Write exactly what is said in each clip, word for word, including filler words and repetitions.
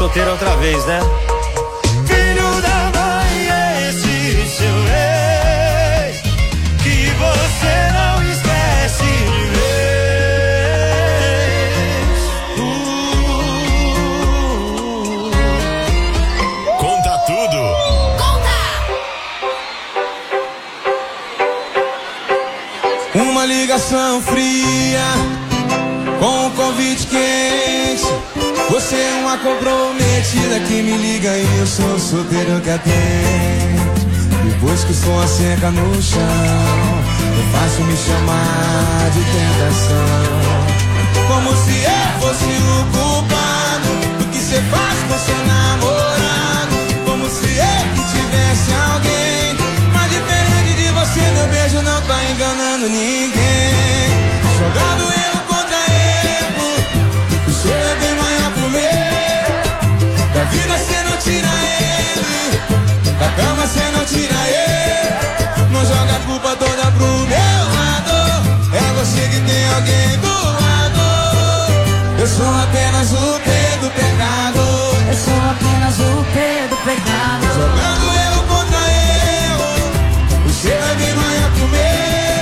solteiro outra vez, né? Filho da mãe é esse seu ex, que você não esquece de vez. Uh. Conta tudo. Uma ligação fria com um convite quente. Você é uma comprometida que me liga e eu sou solteiro que atende. Depois que o som seca no chão, é fácil me chamar de tentação. Como se eu fosse o culpado do que você faz com seu namorado. Como se eu que tivesse alguém. Mas diferente de você, meu beijo não tá enganando ninguém. Jogando erro contra erro, o seu é bem maior pro meu. Da vida cê não tira ele, da cama cê não tira ele. Não joga a culpa toda pro meu lado. É você que tem alguém do lado. Eu sou apenas o P do pecado. Eu sou apenas o P do pecado. Jogando erro contra erro, o seu é bem maior pro meu.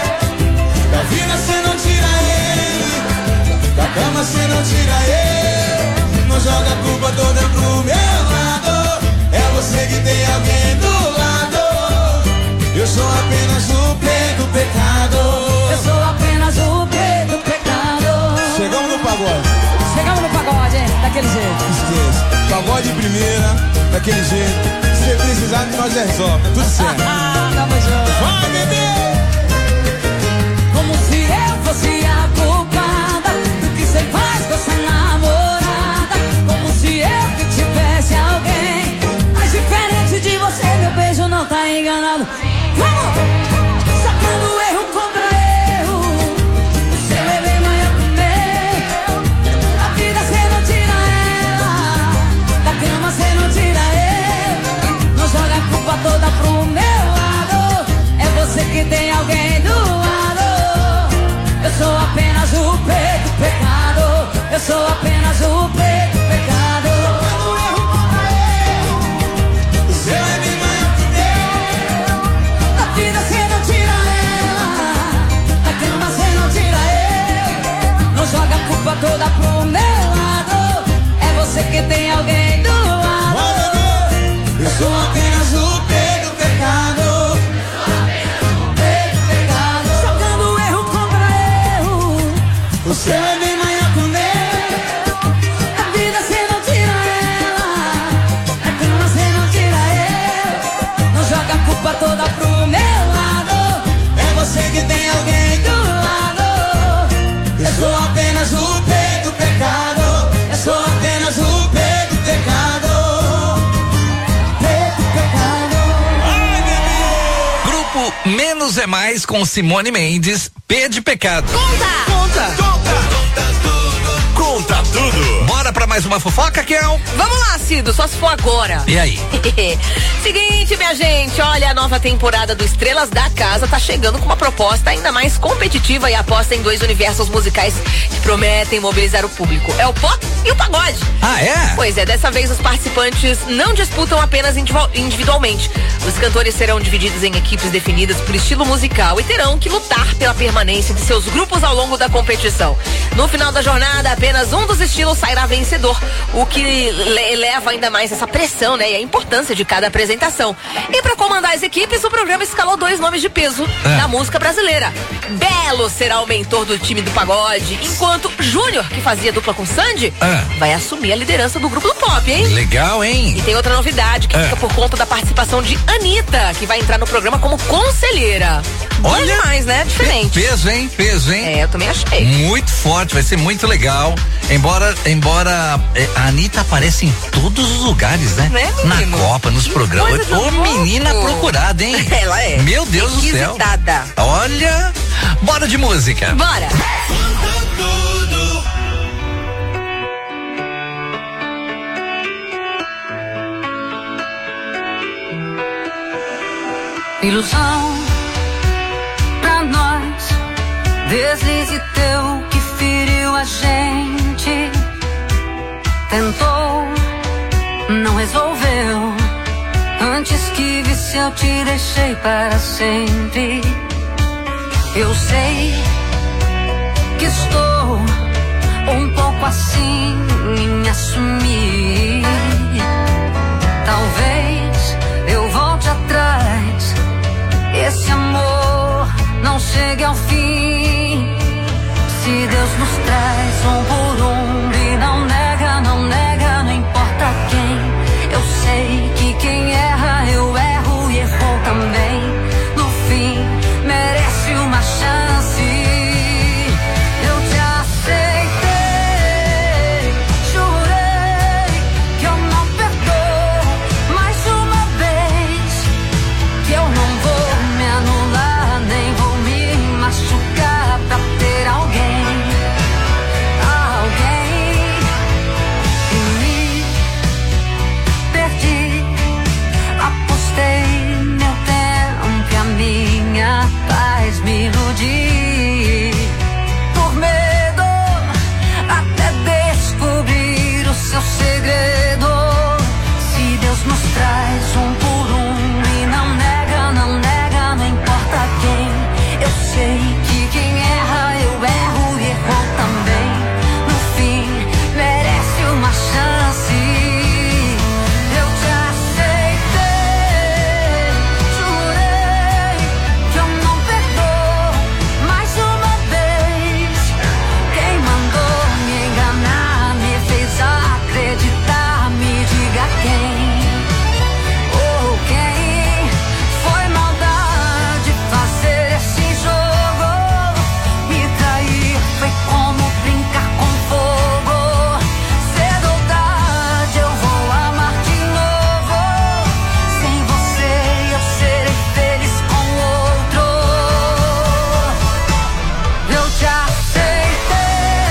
Da vida cê não tira ele, da cama cê não tira ele. Não joga a culpa toda pro meu lado. É você que tem alguém do lado. Eu sou apenas o P do pecado. Eu sou apenas o P do pecado. Chegamos no pagode. Chegamos no pagode, hein? Daquele jeito. Esqueça. Pagode primeira, daquele jeito. Se precisar de nós resolve, é tudo certo. Tamo junto. Vai, bebê! Como se eu fosse a culpada do que você faz com essa namorada. Como se eu que tivesse alguém. Mas diferente de você, meu beijo não tá enganado. Vamos! Sacando erro contra erro, o seu é bem maior que o meu. Da vida cê não tira ela, da cama cê não tira ele. Não joga a culpa toda pro meu lado. É você que tem alguém do lado. Eu sou apenas o P do pecado. Eu sou apenas o P do pecado. O seu é bem maior que o meu. Da vida cê não tira ela, da cama cê não tira ele. Não joga a culpa toda pro meu lado. É você que tem alguém do lado. Eu sou apenas o P do pecado. P do pecado. Jogando erro contra erro, O seu é bem maior que o meu. da vida cê não tira ela, da cama cê não tira ele. Não joga a culpa toda pro meu lado. É você que tem alguém do lado. Eu sou apenas o P do pecado. Eu sou apenas o P do pecado. P do pecado. Ai, bebê! Grupo Menos é Mais com Simone Mendes, P de pecado. Conta tudo. Conta tudo. Bora pra mais uma fofoca, Kel? Vamos lá, Cido, só se for agora. E aí? Seguinte, minha gente, olha, a nova temporada do Estrelas da Casa tá chegando com uma proposta ainda mais competitiva e aposta em dois universos musicais que prometem mobilizar o público. É o pop e o pagode. Ah, é? Pois é, dessa vez os participantes não disputam apenas individual- individualmente. Os cantores serão divididos em equipes definidas por estilo musical e terão que lutar pela permanência de seus grupos ao longo da competição. No final da jornada, apenas um dos estilos sairá vencedor, o que le- eleva ainda mais essa pressão, né, e a importância de cada apresentação. E para comandar as equipes, o programa escalou dois nomes de peso É. da música brasileira. Belo será o mentor do time do pagode, enquanto Júnior, que fazia dupla com Sandy, É. vai assumir a liderança do grupo do pop, hein? Legal, hein? E tem outra novidade que É. fica por conta da participação de Anitta, que vai entrar no programa como conselheira. Bom Olha, demais, né? Diferente. Peso, hein? Peso, hein? É, eu também achei. Muito forte, vai ser muito legal. Embora, embora é, a Anitta aparece em todos os lugares, né? Né, Na menino? Copa, nos programas. coisa de Ô, louco. menina procurada, hein? Ela é. Meu Deus do céu. Requisitada. Olha, bora de música. Bora. Ilusão pra nós, deslize teu que feriu a gente. Tentou se eu te deixei para sempre. Eu sei que estou um pouco assim em assumir. Talvez eu volte atrás, esse amor não chegue ao fim. Se Deus nos traz um por um e não nega, não nega, não importa quem. Eu sei que quem erra, eu erro e errou também. No fim, merece uma chance. Eu te aceitei, jurei que eu não perdoo mais uma vez. Que eu não vou me anular, nem vou me machucar pra ter alguém. Alguém. E me perdi, apostei meu tempo e a minha paz me iludi. Por medo até descobrir o seu segredo. Se Deus nos traz um por um e não nega, não nega, não importa quem. Eu sei que quem erra, eu erro e errou também. No fim, merece uma chance. Eu te aceitei, jurei que eu não perdoo mais uma vez. Quem mandou me enganar, me fez acreditar, me diga quem. Ou quem foi maldade fazer esse jogo. Me trair foi como brincar com fogo. Cedo ou tarde eu vou amar de novo. Sem você eu serei feliz com outro. Eu te aceitei,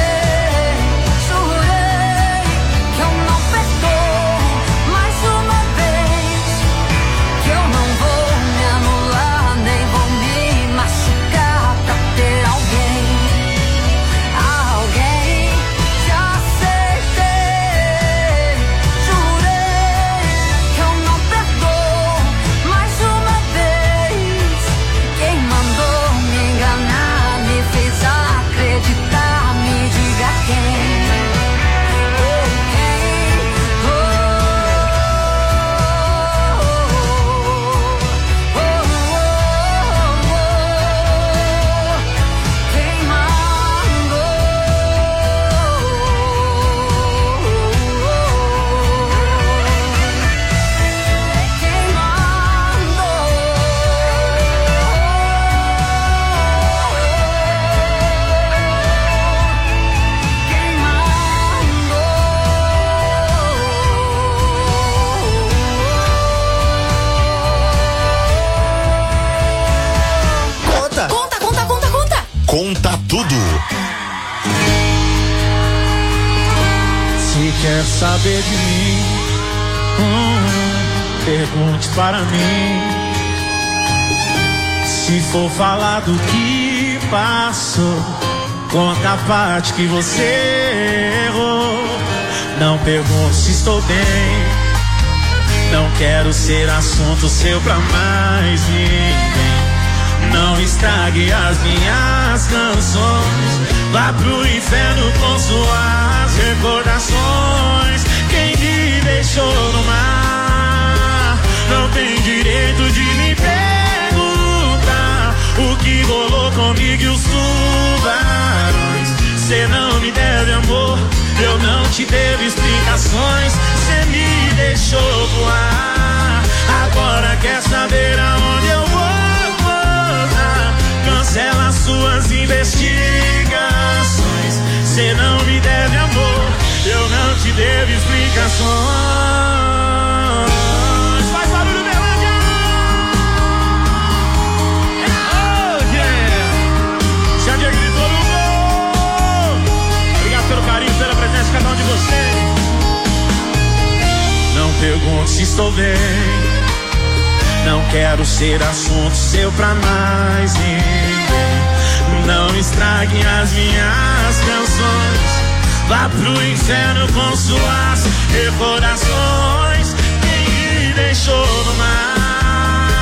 jurei que eu não perdoo mais uma vez. Que eu não vou me anular, nem vou me machucar pra ter alguém. Alguém. Te aceitei, jurei que eu não perdoo mais uma vez. Quem mandou me enganar, me fez acreditar, me diga quem. Ou quem. Oh, oh, oh, oh, oh. Quem mandou? Quem mandou? Quem Conta, Conta, conta, conta, conta. conta tudo. Se quer saber de mim, hum, pergunte para mim. Se for falar do que passou, conta a parte que você errou. Não pergunte se estou bem, não quero ser assunto seu pra mais ninguém. Não estrague as minhas canções, vá pro inferno com suas recordações. Quem me deixou no mar não tem direito de me perguntar o que rolou comigo e os tubarões. Cê não me deve amor, eu não te devo explicações. Cê me deixou voar, agora quer saber aonde eu vou. Cancela suas investigações. Cê não me deve amor, eu não te devo explicações. Faz barulho, Berlândia! Oh, yeah! Já gritou no gol! Obrigado pelo carinho, pela presença de cada um de vocês. Não pergunte se estou bem, não quero ser assunto seu pra mais ninguém. Não estrague as minhas canções, vá pro inferno com suas recordações. Quem me deixou no mar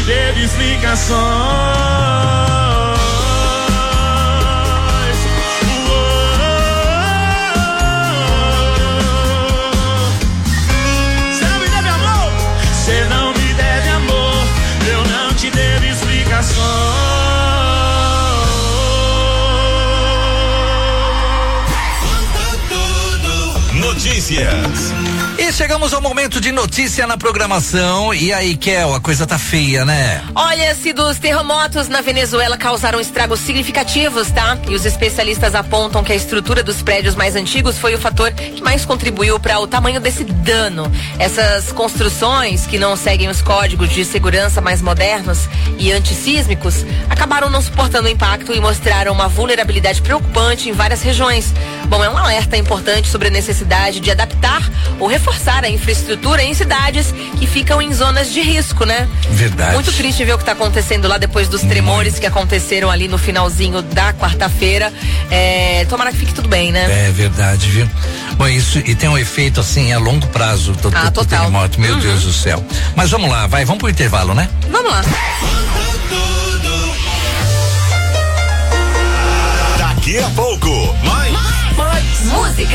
te devo explicações. Você não me deve amor, você não me deve amor, eu não te devo explicações. Notícias. E chegamos ao momento de notícia na programação. E aí, Kel, a coisa tá feia, né? Olha-se, dos terremotos na Venezuela causaram estragos significativos, tá? E os especialistas apontam que a estrutura dos prédios mais antigos foi o fator que mais contribuiu para o tamanho desse dano. Essas construções, que não seguem os códigos de segurança mais modernos e antissísmicos, acabaram não suportando o impacto e mostraram uma vulnerabilidade preocupante em várias regiões. Bom, é um alerta importante sobre a necessidade de adaptar ou reforçar a infraestrutura em cidades que ficam em zonas de risco, né? Verdade. Muito triste ver o que está acontecendo lá depois dos tremores que aconteceram ali no finalzinho da quarta-feira. É, tomara que fique tudo bem, né? É verdade, viu? Bom, isso e tem um efeito assim a longo prazo do, ah, do, do total. terremoto. Meu uhum. Deus do céu. Mas vamos lá, vai, vamos pro intervalo, né? Vamos lá. Daqui a pouco, mais, mais música.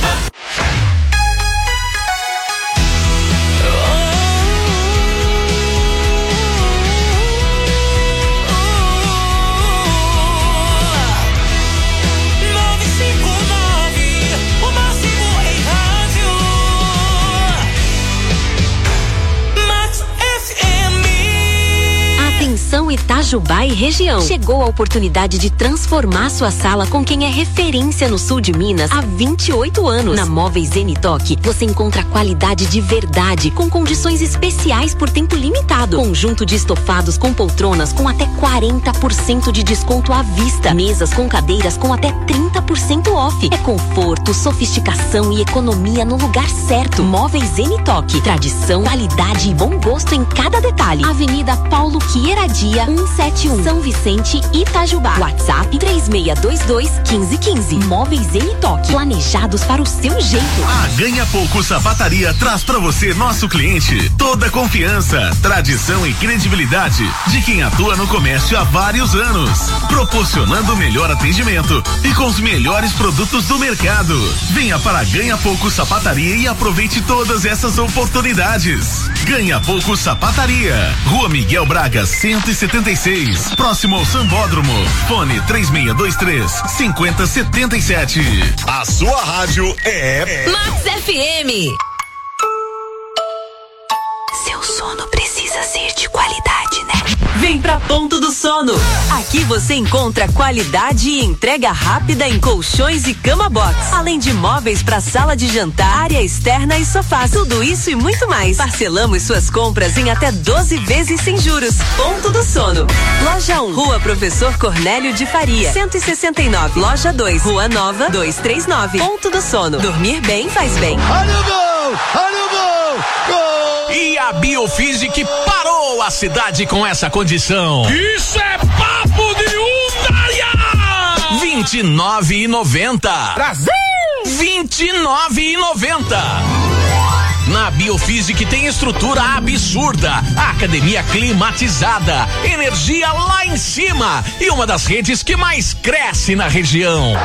Atenção Itajubá e região. Chegou a oportunidade de transformar sua sala com quem é referência no sul de Minas há vinte e oito anos. Na Móveis Zenitoque, você encontra qualidade de verdade com condições especiais por tempo limitado. Conjunto de estofados com poltronas com até quarenta por cento de desconto à vista. Mesas com cadeiras com até trinta por cento off. É conforto, sofisticação e economia no lugar certo. Móveis Zenitoque. Tradição, qualidade e bom gosto em cada detalhe. Avenida Paulo Queiradia, cento e setenta e um, São Vicente, Itajubá. WhatsApp três seis dois dois, um cinco um cinco. Móveis Zenitoque. Planejados para o seu jeito. A Ganha Pouco Sapataria traz pra você, nosso cliente, toda a confiança, tradição e credibilidade de quem atua no comércio há vários anos, proporcionando o melhor atendimento e com os melhores produtos do mercado. Venha para a Ganha Pouco Sapataria e aproveite todas essas oportunidades. Ganha Pouco Sapataria, Rua Miguel Braga, cento e setenta e seis, próximo ao Sambódromo. Fone três seis dois três, cinco zero sete sete. A sua rádio é Max F M. Seu sono precisa ser de qualidade, né? Vem pra Ponto do Sono. Aqui você encontra qualidade e entrega rápida em colchões e cama box, além de móveis para sala de jantar, área externa e sofás. Tudo isso e muito mais. Parcelamos suas compras em até doze vezes sem juros. Ponto do Sono. Loja um, Rua Professor Cornélio de Faria, cento e sessenta e nove. Loja dois, Rua Nova, duzentos e trinta e nove. Ponto do Sono. Dormir bem faz bem. Olha o gol! Olha o gol! Gol! E a Biofísic parou a cidade com essa condição. Isso é papo de Undaia! vinte e nove e noventa. Brasil! vinte e nove e noventa. Na Biofísic tem estrutura absurda, academia climatizada, energia lá em cima e uma das redes que mais cresce na região.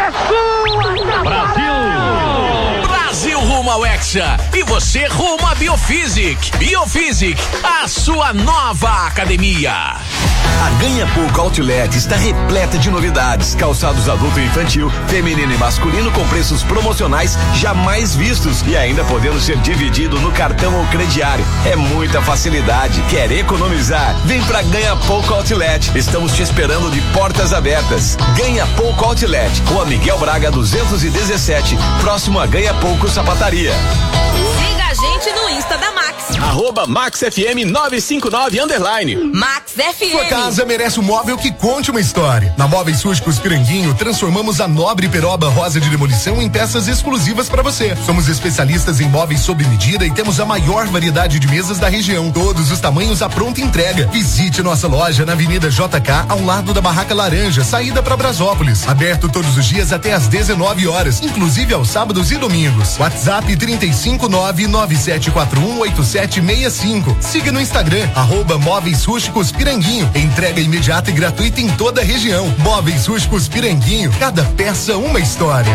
Brasil! Brasil rumo ao Hexa e você rumo à Biofísic. Biofísic, a sua nova academia. A Ganha Pouco Outlet está repleta de novidades, calçados adulto e infantil, feminino e masculino com preços promocionais jamais vistos e ainda podendo ser dividido no cartão ou crediário. É muita facilidade. Quer economizar? Vem pra Ganha Pouco Outlet. Estamos te esperando de portas abertas. Ganha Pouco Outlet, Rua Miguel Braga duzentos e dezessete, próximo a Ganha Pouco Sapataria. Siga a gente no Insta da Max. Arroba Max F M novecentos e cinquenta e nove underline. Max F M. Sua casa merece um móvel que conte uma história. Na Móveis Súdicos Piranguinho, transformamos a nobre peroba rosa de demolição em peças exclusivas para você. Somos especialistas em móveis sob medida e temos a maior variedade de mesas da região. Todos os tamanhos à pronta entrega. Visite nossa loja na Avenida J K, ao lado da Barraca Laranja, saída para Brasópolis. Aberto todos os dias até às dezenove horas, inclusive aos sábados e domingos. WhatsApp trinta e cinco nove nove sete quatro um oito sete sete seis cinco. Siga no Instagram, arroba Móveis Rústicos Piranguinho. Entrega imediata e gratuita em toda a região. Móveis Rústicos Piranguinho, cada peça uma história.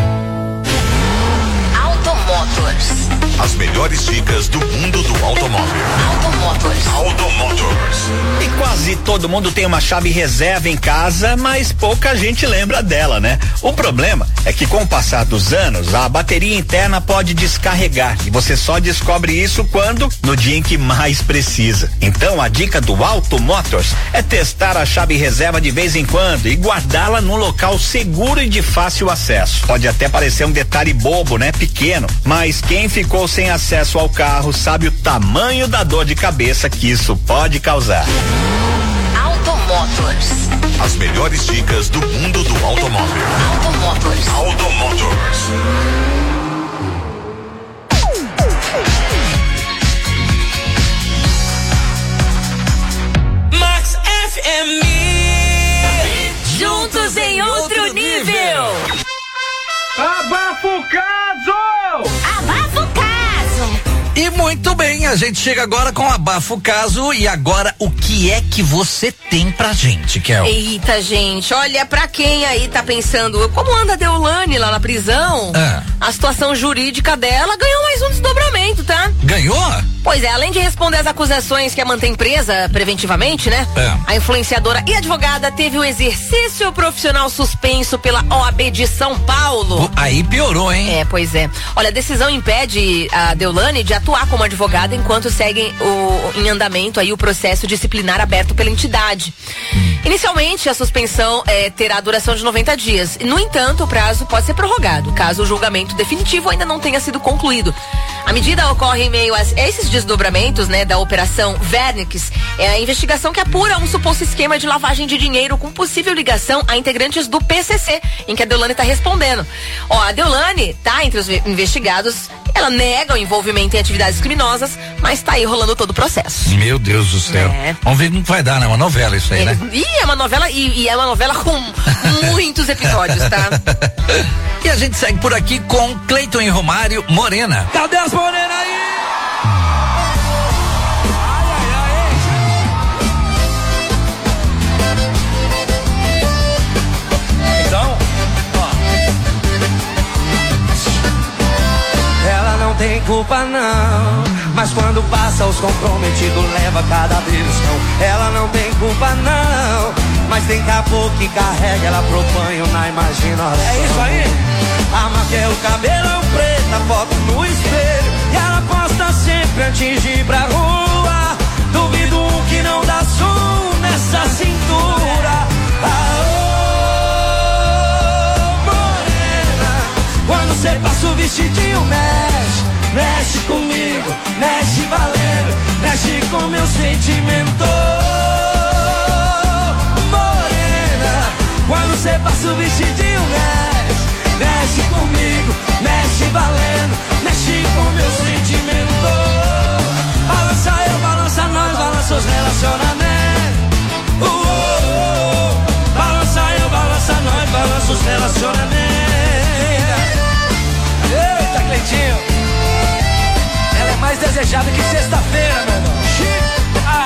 Automotors. As melhores dicas do mundo do automóvel. Automotors. Automotors. E quase todo mundo tem uma chave reserva em casa, mas pouca gente lembra dela, né? O problema é que com o passar dos anos, a bateria interna pode descarregar e você só descobre isso quando? No dia em que mais precisa. Então a dica do Automotors é testar a chave reserva de vez em quando e guardá-la num local seguro e de fácil acesso. Pode até parecer um detalhe bobo, né? Pequeno, mas quem ficou sem acesso ao carro sabe o tamanho da dor de cabeça que isso pode causar. Automotors. As melhores dicas do mundo do automóvel. Automotors. Automotors. Max F M. Juntos em outro nível. Abafa o caso! Abafa o caso! E muito bem, a gente chega agora com Abafa o Caso. E agora, o que é que você tem pra gente, Kel? Eita, gente, olha, pra quem aí tá pensando como anda a Deolane lá na prisão, ah. a situação jurídica dela ganhou mais um desdobramento, tá? Ganhou? Pois é, além de responder as acusações que a mantém presa preventivamente, né? É. A influenciadora e advogada teve o exercício profissional suspenso pela O A B de São Paulo. Aí piorou, hein? É, pois é. Olha, a decisão impede a Deolane de atuar como advogada enquanto segue o, em andamento aí o processo disciplinar aberto pela entidade. Hum. Inicialmente, a suspensão é, terá duração de noventa dias. No entanto, o prazo pode ser prorrogado, caso o julgamento definitivo ainda não tenha sido concluído. A medida ocorre em meio a esses desdobramentos, né, da Operação Vernix, é a investigação que apura um suposto esquema de lavagem de dinheiro com possível ligação a integrantes do P C C, em que a Deolane está respondendo. Ó, a Deolane tá entre os investigados, ela nega o envolvimento em atividades criminosas, mas tá aí rolando todo o processo. Meu Deus do céu. É. Vamos ver como vai dar, né? Uma novela isso aí, é, né? E é uma novela, e, e é uma novela com muitos episódios, tá? E a gente segue por aqui com Cleiton e Romário, Morena. Cadê as morenas aí? Então, ó. Ela não tem culpa não, mas quando passa os comprometidos leva cada beliscão. Ela não tem culpa não, mas tem capô que carrega ela pro banho na imaginação. É isso aí. A marca é o cabelão preto, a foto no espelho, e ela posta sempre antes de ir pra rua. Duvido um que não dá som nessa cintura. Aô, morena, quando cê passa o vestidinho mexe, mexe comigo, mexe valendo, mexe com meu sentimento. Morena, quando cê passa o vestidinho mexe, mexe comigo, mexe valendo, mexe com meu sentimento. Balança eu, balança nós, balança os relacionamentos. Uh, uh, uh. Balança eu, balança nós, balança os relacionamentos. Eita, Cleitinho, ela é mais desejada que sexta-feira, meu irmão. Ah.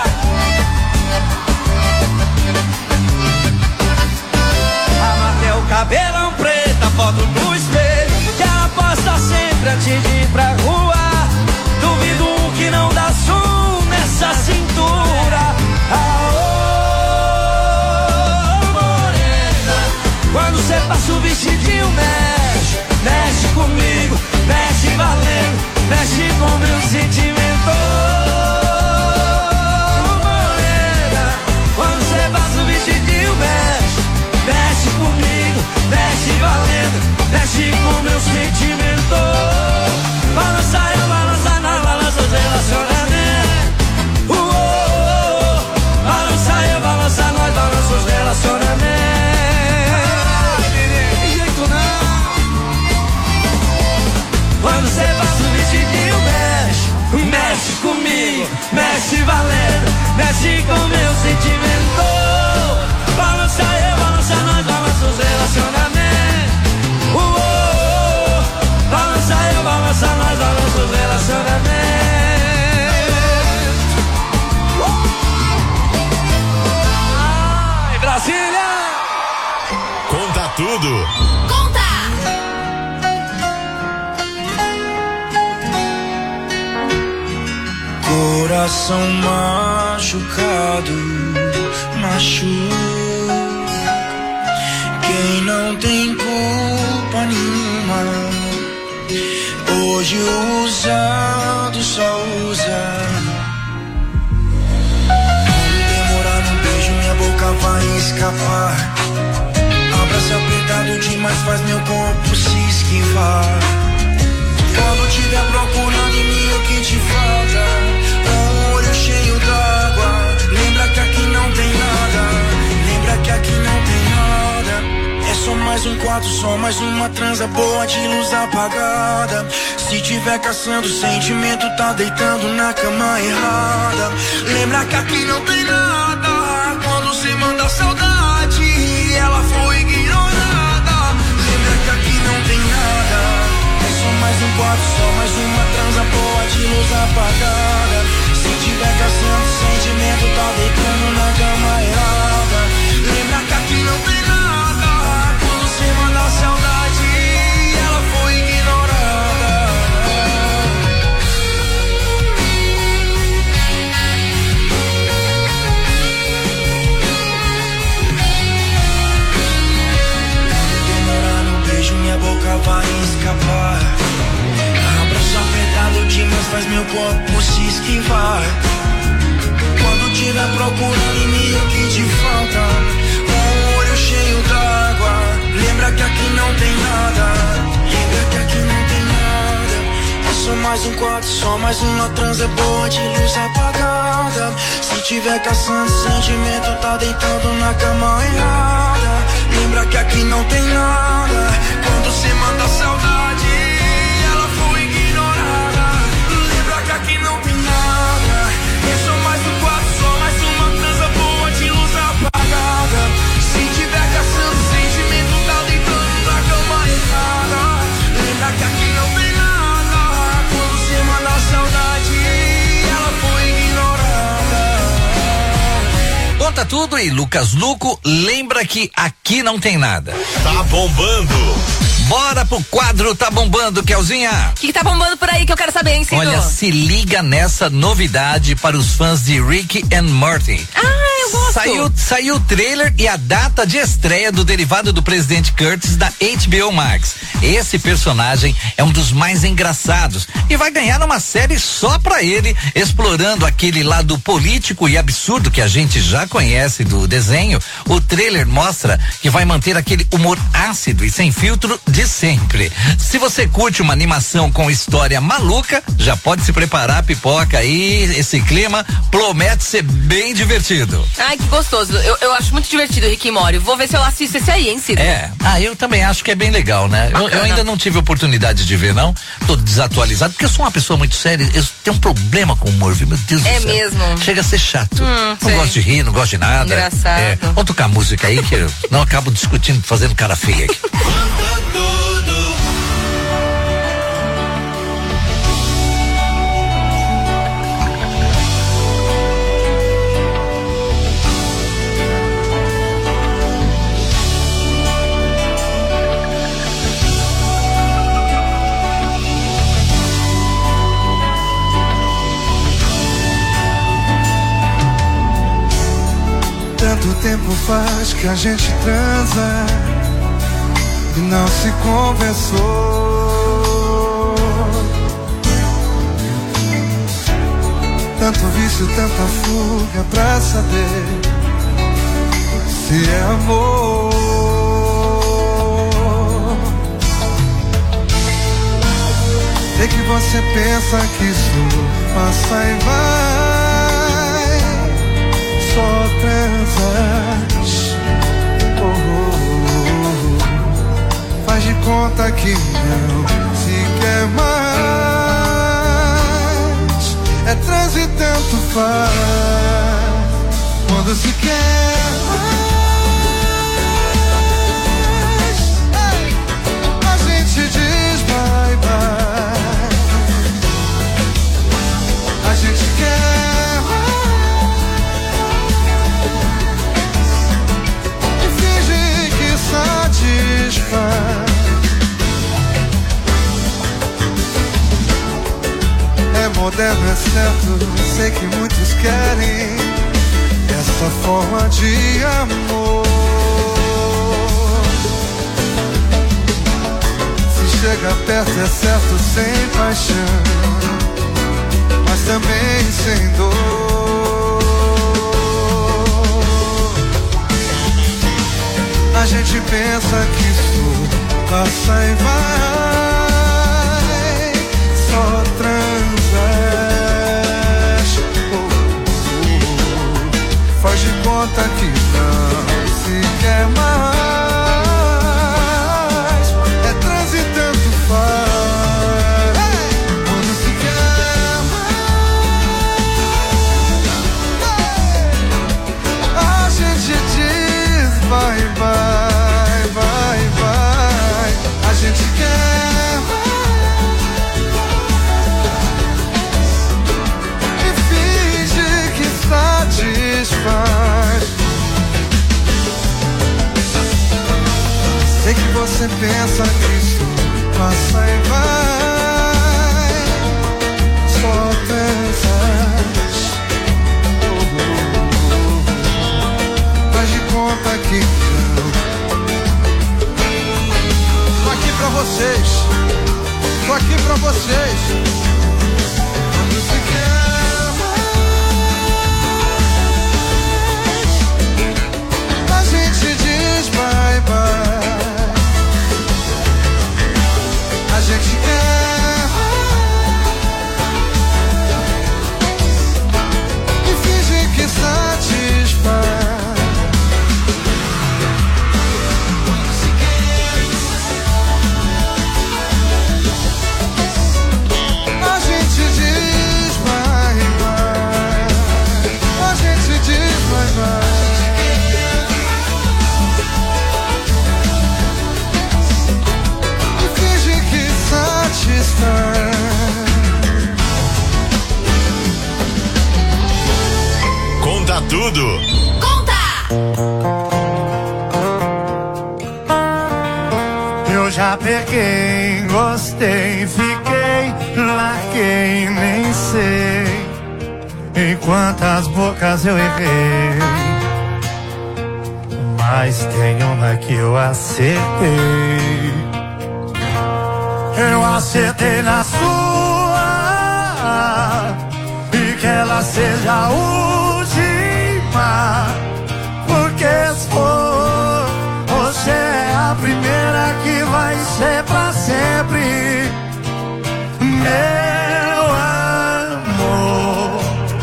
Amarrei o cabelão preto, a foto no espelho, que ela posta sempre antes de ir pra rua. Duvido um que não dá som nessa cintura. Aô, morena, quando cê passa o vestidinho mexe, mexe comigo, mexe valendo, mexe com meu sentimento. Morena, quando cê passa o vestidinho mexe, mexe comigo, mexe valendo, mexe com meu sentimento. Balança eu, balança nós, balança os relacionamentos. Uh, uh, uh. Balança eu, balança nós, balança os relacionamentos. De jeito não. Quando cê passa o vestidinho mexe, mexe comigo, mexe valendo, mexe com meu sentimento. Balança eu, balança nós, balança os relacionamentos. Uh, uh, uh. Balança eu, balança nós, balança os relacionamentos. coração machucado machuca. Quem não tem culpa nenhuma, hoje o usado só usa. Quando demorar no beijo, minha boca vai escapar. Abraço apertado demais faz meu corpo se esquivar. Quando tiver procurando em mim o que te falta, um olho cheio d'água, lembra que aqui não tem nada. Lembra que aqui não tem nada. É só mais um quarto, só mais uma transa boa de luz apagada. Se tiver caçando sentimento, tá deitando na cama errada. Lembra que aqui não tem nada. Quando você manda saudade, ela foi ignorada. Lembra que aqui não tem nada. Mais um quarto, só mais uma transa boa de luz apagada. Se tiver caçando sentimento, tá deitando na cama errada. Lembra que aqui não tem nada. Quando você manda saudade, ela foi ignorada. Demorar no beijo, minha boca vai escapar. Apertado demais faz meu corpo se esquivar. Quando tiver procurando em mim o que te falta, um olho cheio d'água, lembra que aqui não tem nada. Lembra que aqui não tem nada. É só mais um quarto, só mais uma transa boa de luz apagada. Se tiver caçando sentimento, tá deitando na cama errada. Lembra que aqui não tem nada. Quando você manda saudade, aqui não tem nada. É só mais um quarto, só mais uma transa boa de luz apagada. Se tiver caçando sentimento, tá deitando na cama errada. Lembra que aqui não tem nada. Quando você manda saudade, ela foi ignorada. Conta tudo e Lucas Luco lembra que aqui não tem nada. Tá bombando. Bora pro quadro Tá Bombando, Kelzinha. O que, que tá bombando por aí que eu quero saber, hein, Cido? Olha, se liga nessa novidade para os fãs de Rick and Morty. Ah, eu gosto. Saiu, saiu o trailer e a data de estreia do derivado do Presidente Curtis da H B O Max. Esse personagem é um dos mais engraçados e vai ganhar uma série só pra ele, explorando aquele lado político e absurdo que a gente já conhece do desenho. O trailer mostra que vai manter aquele humor ácido e sem filtro de sempre. Se você curte uma animação com história maluca, já pode se preparar a pipoca aí, esse clima promete ser bem divertido. Ai, que gostoso. Eu, eu acho muito divertido o Rick e Morty. Vou ver se eu assisto esse aí, hein, Cid? É. Ah, eu também acho que é bem legal, né? Eu, eu ainda não tive oportunidade de ver, não. Tô desatualizado, porque eu sou uma pessoa muito séria. Eu tenho um problema com o humor, viu? Meu Deus é do céu. É mesmo? Chega a ser chato. Hum, não sei. gosto de rir, não gosto de nada. Engraçado. É. Vamos tocar música aí, que eu não acabo discutindo, fazendo cara feia aqui. Tanto tempo faz que a gente transa e não se conversou. Tanto vício, tanta fuga pra saber se é amor. Sei que você pensa que isso passa e vai, só transas. Oh, oh, oh. Faz de conta que não se quer mais. É trans e tanto faz. Quando se quer mais, a gente diz bye bye. A gente quer mais e finge que satisfaz. É moda moderno é certo, sei que muitos querem essa forma de amor. Se chega perto é certo, sem paixão, mas também sem dor. A gente pensa que isso passa e vai, só transveste. Faz de conta que não se quer mais. É trans e tanto faz. Quando se quer mais, a gente diz vai, vai, vai, vai. A gente quer mais e finge que satisfaz. Sei que você pensa que isso passa e vai, só pensas. Oh, oh, oh. Faz de conta que não. Tô aqui pra vocês, tô aqui pra vocês. Quando se quer mais, a gente diz bye bye. A gente quer e finge que satisfaz. A gente diz bye bye. A gente diz bye bye. Conta tudo. Conta! Eu já peguei, gostei, fiquei, larguei, nem sei em quantas bocas eu errei, mas tem uma que eu acertei. Eu acertei na sua e que ela seja a última, porque se for, você é a primeira que vai ser pra sempre, meu amor.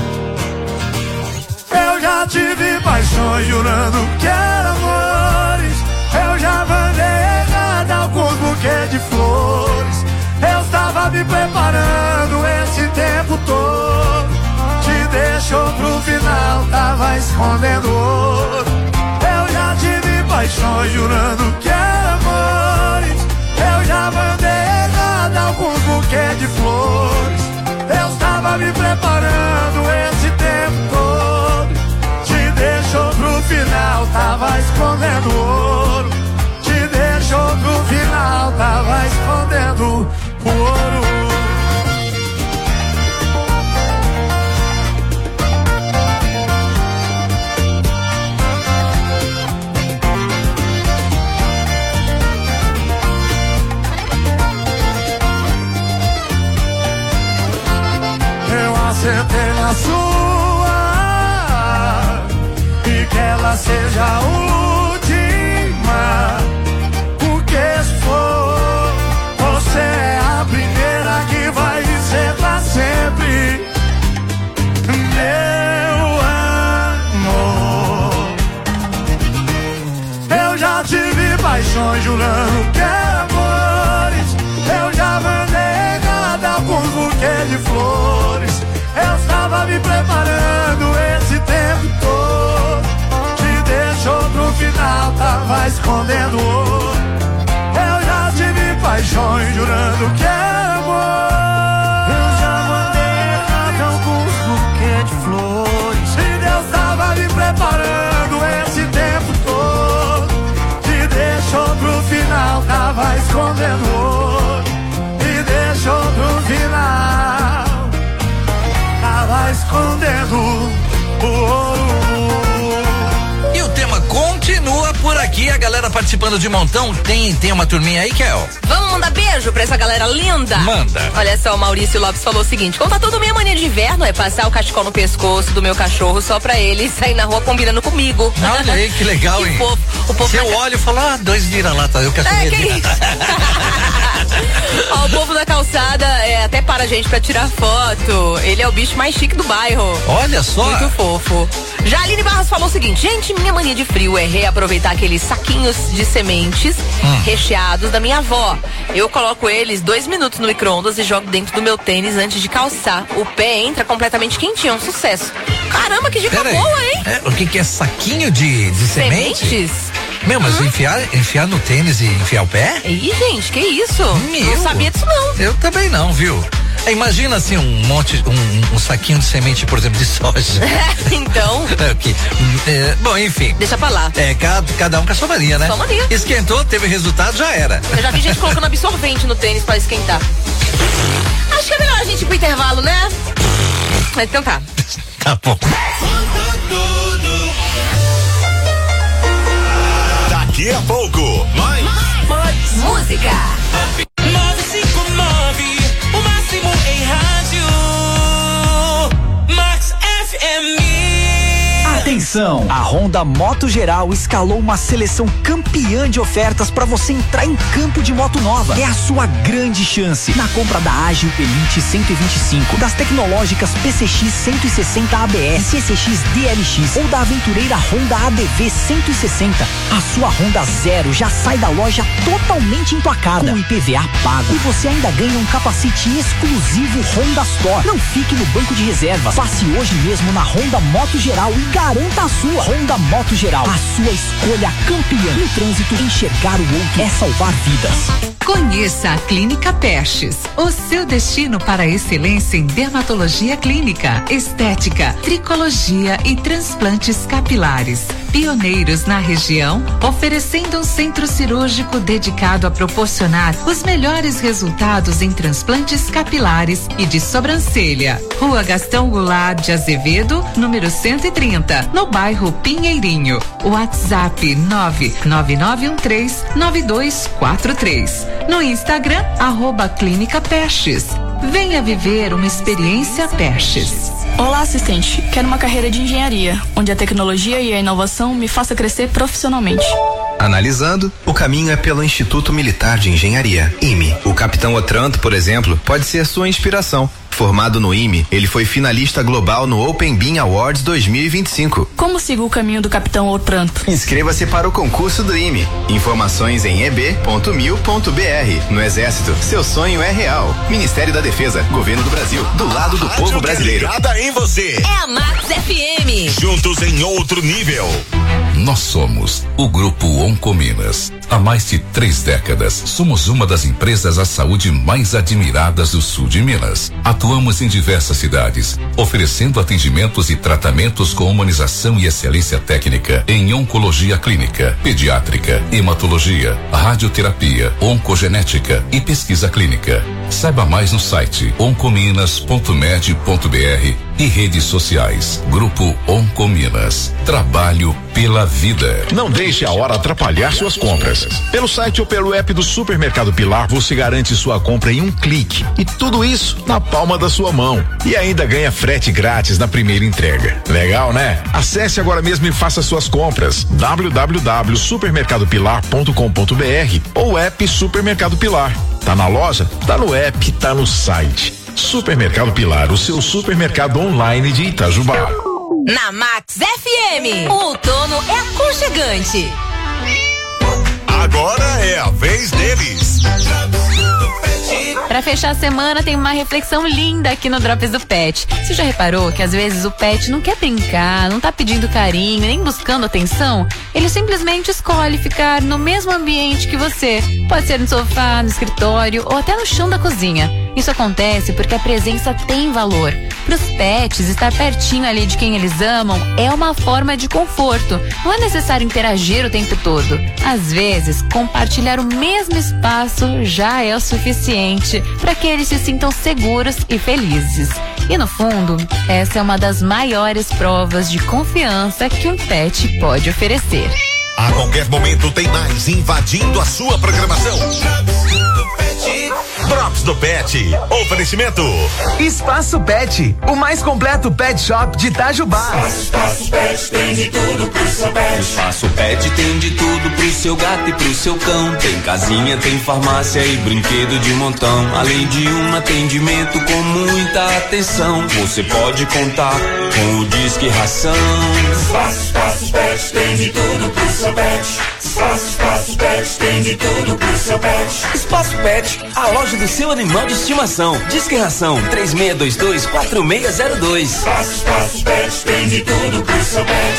Eu já tive paixões jurando que eram amores, eu já mandei errado alguns buquês de flores. Eu estava me preparando esse tempo todo, te deixou pro final, tava escondendo ouro. Eu já tive paixões jurando que eram amores, eu já mandei errado alguns buquês de flores. Eu estava me preparando esse tempo todo, te deixou pro final, tava escondendo ouro. Te deixou pro final, tava escondendo o ouro. Eu acertei na sua e que ela seja a última, porque se for, você é a primeira que vai ser pra sempre, meu amor. Eu já tive paixões jurando que eram amores, eu já mandei errado alguns buquês de flores. Eu estava me preparando esse tempo todo, te deixou pro final, tava escondendo ouro. Eu já tive paixões jurando que era amor, eu já mandei errado alguns buquês de flores. E Deus tava me preparando esse tempo todo, te deixou pro final, tava escondendo ouro. E deixou pro final, escondendo o ouro. E o tema continua por aqui, a galera participando de montão. Tem, tem uma turminha aí, Kel? Vamos mandar beijo pra essa galera linda? Manda. Olha só, o Maurício Lopes falou o seguinte: conta toda minha mania de inverno é passar o cachecol no pescoço do meu cachorro só pra ele sair na rua combinando comigo. Olha aí, que legal, que hein? Fofo. O povo Se eu na... olho e falo, ah, dois vira-lata, eu cachorro é, que isso? Ó, o povo da calçada é, até para a gente pra tirar foto. Ele é o bicho mais chique do bairro. Olha só. Muito fofo. Já a Aline Barros falou o seguinte: gente, minha mania de frio é reaproveitar aqueles saquinhos de sementes hum. recheados da minha avó. Eu coloco eles dois minutos no micro-ondas e jogo dentro do meu tênis antes de calçar. O pé entra completamente quentinho, é um sucesso. Caramba, que dica Pera boa, aí. hein? É, o que que é saquinho de, de semente? Sementes? Meu, mas Uhum. enfiar, enfiar no tênis e enfiar o pé? Ih, gente, que isso? Meu. Não sabia disso, não. Eu também não, viu? É, imagina assim, um monte, um, um saquinho de semente, por exemplo, de soja. Então. É, okay. é, bom, enfim. Deixa pra lá. É, cada, cada um com a sua mania, né? Sua mania. Esquentou, teve resultado, já era. Eu já vi gente colocando absorvente no tênis pra esquentar. Acho que é melhor a gente ir pro intervalo, né? Então tá. Tá bom. Daqui a pouco, mais, mais música. nove cinco nove, o máximo em rádio. Max F M. Atenção! A Honda Moto Geral escalou uma seleção campeã de ofertas para você entrar em campo de moto nova. É a sua grande chance. Na compra da Ágil Elite cento e vinte e cinco, das tecnológicas P C X cento e sessenta A B S, C C X D L X ou da aventureira Honda A D V cento e sessenta, a sua Honda Zero já sai da loja totalmente emplacada, com I P V A pago. E você ainda ganha um capacete exclusivo Honda Store. Não fique no banco de reservas. Passe hoje mesmo na Honda Moto Geral e garanta a sua. Honda Moto Geral, a sua escolha campeã. No trânsito, enxergar o outro é salvar vidas. Conheça a Clínica Pestes, o seu destino para a excelência em dermatologia clínica, estética, tricologia e transplantes capilares. Pioneiros na região, oferecendo um centro cirúrgico dedicado a proporcionar os melhores resultados em transplantes capilares e de sobrancelha. Rua Gastão Goulart de Azevedo, número cento e trinta, no bairro Pinheirinho. WhatsApp nove nove nove um três nove dois quatro três. No Instagram, arroba Clínica Pestes. Venha viver uma experiência Pestes. Olá, assistente. Quero uma carreira de engenharia, onde a tecnologia e a inovação me faça crescer profissionalmente. Analisando, o caminho é pelo Instituto Militar de Engenharia, I M E. O capitão Otranto, por exemplo, pode ser sua inspiração. Formado no I M E, ele foi finalista global no Open Bean Awards dois mil e vinte e cinco. Como sigo o caminho do capitão Otranto? Inscreva-se para o concurso do I M E. Informações em e b ponto mil ponto b r. No Exército, seu sonho é real. Ministério da Defesa, Governo do Brasil, do lado do povo brasileiro. Ligada em você. É a Max F M. Juntos em outro nível. Nós somos o Grupo Oncominas. Há mais de três décadas, somos uma das empresas à saúde mais admiradas do sul de Minas. Atuamos em diversas cidades, oferecendo atendimentos e tratamentos com humanização e excelência técnica em oncologia clínica, pediátrica, hematologia, radioterapia, oncogenética e pesquisa clínica. Saiba mais no site oncominas ponto med ponto b r e redes sociais. Grupo Oncominas. Trabalho pela vida. Não deixe a hora atrapalhar suas compras. Pelo site ou pelo app do Supermercado Pilar, você garante sua compra em um clique. E tudo isso na palma da sua mão. E ainda ganha frete grátis na primeira entrega. Legal, né? Acesse agora mesmo e faça suas compras. w w w ponto supermercado pilar ponto com ponto b r ou app Supermercado Pilar. Tá na loja? Tá no app, tá no site. Supermercado Pilar, o seu supermercado online de Itajubá. Na Max F M, o outono é aconchegante. Agora é a vez deles. Pra fechar a semana tem uma reflexão linda aqui no Drops do Pet. Você já reparou que às vezes o pet não quer brincar, não tá pedindo carinho, nem buscando atenção? Ele simplesmente escolhe ficar no mesmo ambiente que você. Pode ser no sofá, no escritório ou até no chão da cozinha. Isso acontece porque a presença tem valor. Para os pets, estar pertinho ali de quem eles amam é uma forma de conforto. Não é necessário interagir o tempo todo. Às vezes, compartilhar o mesmo espaço já é o suficiente para que eles se sintam seguros e felizes. E no fundo, essa é uma das maiores provas de confiança que um pet pode oferecer. A qualquer momento tem mais invadindo a sua programação. Drops do Pet. Oferecimento. Espaço Pet, o mais completo pet shop de Itajubá. Espaço Pet tem de tudo pro seu pet. Espaço Pet tem de tudo pro seu gato e pro seu cão. Tem casinha, tem farmácia e brinquedo de montão. Além de um atendimento com muita atenção. Você pode contar com o Disque Ração. Espaço, Espaço Pet tem de tudo pro seu pet. Espaço, Espaço Pet tem de tudo pro seu pet. Espaço Pet, a loja do seu animal de estimação. Disque Ração três seis dois dois, quatro seis zero dois. Espaço, Espaço Pet tem de tudo pro seu pet.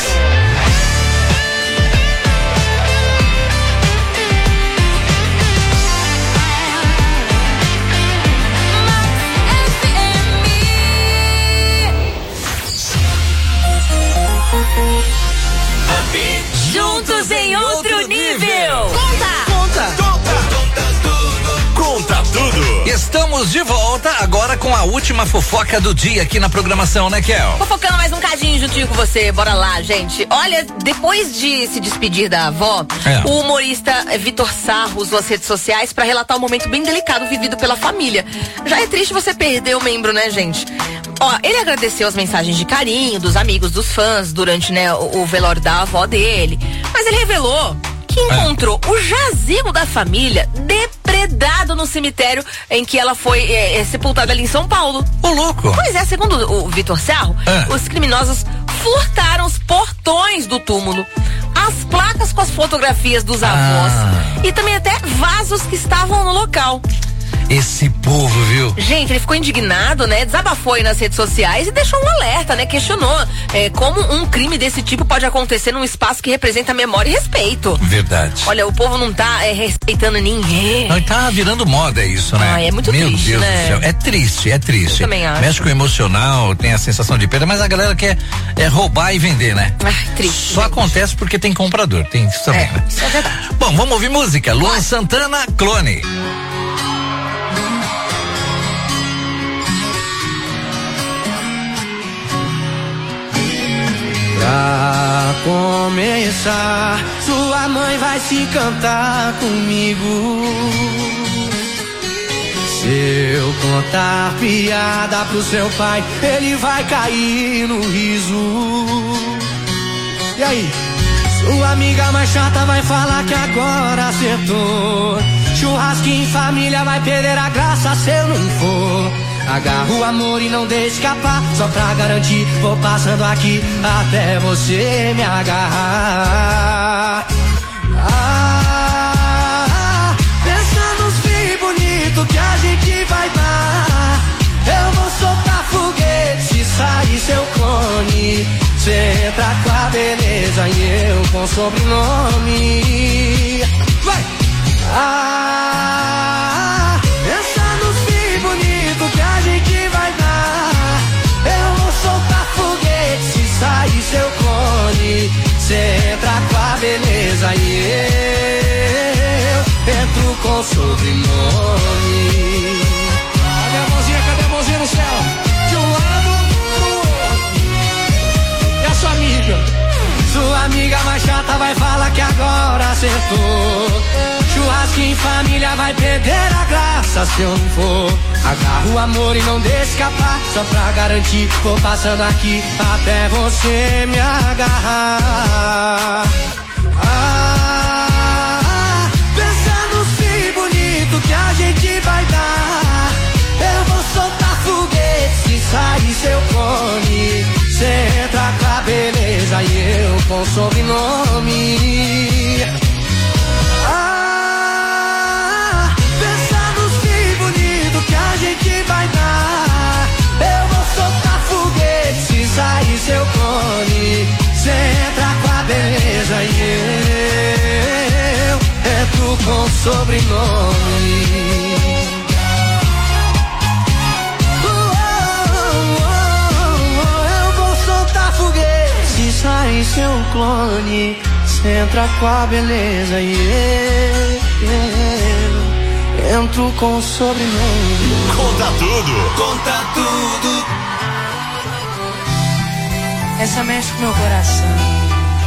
Juntos em outro nível. Conta! Conta! Conta! Conta tudo! Estamos de volta agora com a última fofoca do dia aqui na programação, né, Kel? Fofocando mais um cadinho juntinho com você, bora lá, gente. Olha, depois de se despedir da avó, é. o humorista Vitor Sarro usou as redes sociais pra relatar um momento bem delicado vivido pela família. Já é triste você perder o membro, né, gente? Ó, ele agradeceu as mensagens de carinho dos amigos, dos fãs durante, né, o, o velório da avó dele, mas ele revelou que encontrou é. o jazigo da família depredado no cemitério em que ela foi é, é, sepultada ali em São Paulo. Ô, louco! Pois é, segundo o Vitor Sarro, é. os criminosos furtaram os portões do túmulo, as placas com as fotografias dos avós ah. e também até vasos que estavam no local. Esse povo, viu? Gente, ele ficou indignado, né? Desabafou aí nas redes sociais e deixou um alerta, né? Questionou é, como um crime desse tipo pode acontecer num espaço que representa memória e respeito. Verdade. Olha, o povo não tá é, respeitando ninguém. Não, tá virando moda isso, né? Ai, é muito Meu triste, Deus né? do céu. É triste, é triste. Eu também acho. Mexe com o emocional, tem a sensação de perda, mas a galera quer é, roubar e vender, né? Ai, triste. Só gente. acontece porque tem comprador, tem isso também, é, né? Isso é verdade. Bom, vamos ouvir música. Luan Santana, Clone. Pra começar, sua mãe vai se cantar comigo. Se eu contar piada pro seu pai, ele vai cair no riso. E aí? Sua amiga mais chata vai falar que agora acertou. Churrasquinho em família vai perder a graça se eu não for. Agarra o amor e não deixe escapar. Só pra garantir, vou passando aqui até você me agarrar. Ah, pensa nos fios bonitos que a gente vai dar. Eu vou soltar foguete se sair seu clone. Cê entra com a beleza e eu com sobrenome. Vai! Ah, pensa nos fios bonitos que a gente vai dar. Eu vou soltar foguete se sair seu clone. Cê entra com a beleza e eu entro com sobrenome. Cadê a mãozinha, cadê a mãozinha no céu? De um lado pro outro. E a sua amiga? Sua amiga mais chata vai falar que agora acertou. Churrasquinho em família vai perder a graça se eu não for. Agarra o amor e não deixa escapar. Só pra garantir, vou passando aqui até você me agarrar. Ah, pensa nos fios bonitos que a gente vai dar. Eu vou soltar foguete se sair seu clone. Cê entra com a beleza e eu com sobrenome. Ah, pensa nos fios bonitos que a gente vai dar. Eu vou soltar foguete se sair seu clone. Cê entra com a beleza e eu entro com sobrenome. Sai seu clone, cê entra com a beleza e eu, eu entro com sobrenome. Conta tudo. Conta tudo. Essa mexe com meu coração.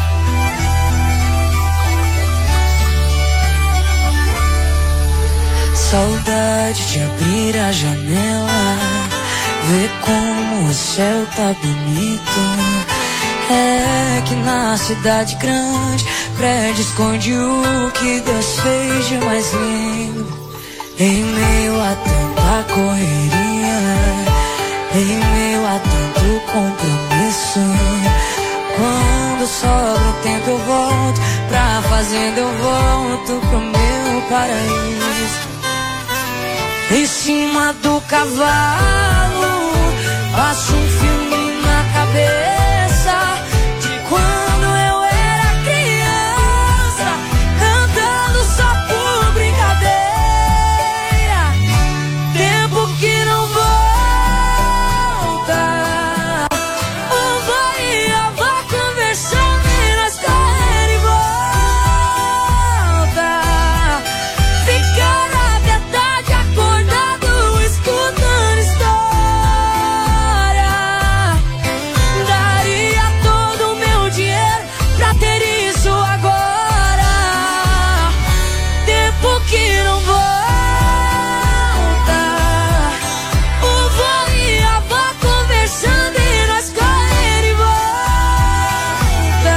Saudade de abrir a janela, ver como o céu tá bonito. É que na cidade grande, prédio esconde o que Deus fez de mais lindo. Em meio a tanta correria, em meio a tanto compromisso, quando sobra o tempo eu volto pra fazenda, eu volto pro meu paraíso. Em cima do cavalo, passo um filme na cabeça de quando eu era criança, cantando só por brincadeira. Tempo que não volta. O vai e a avó conversando e nós correndo e volta. Ficar até tarde acordado escutando história. Daria todo o meu dinheiro pra ter isso agora. Tempo que não volta. O vô e a avó conversando e nós correndo e volta.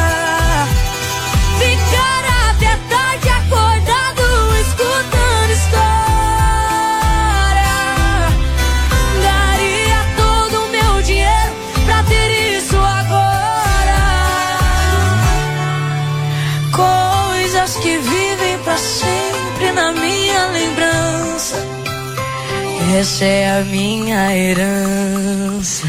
Ficar até tarde acordado escutando história. Daria todo o meu dinheiro pra ter isso agora. Coisas que vivem pra sempre na minha lembrança. Essa é a minha herança.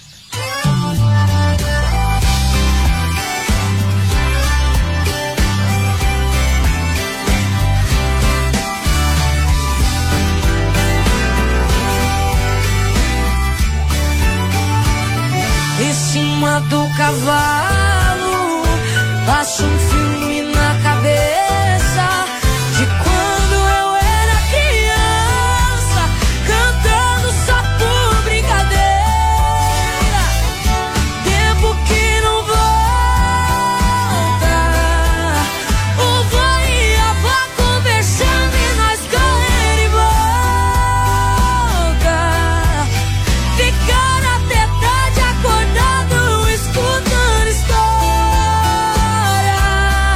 Em cima do cavalo, passo um filme na cabeça de quando eu era criança, cantando só por brincadeira. Tempo que não volta. O vô e a avó conversando e nós correndo e volta. Ficar até tarde acordado escutando história.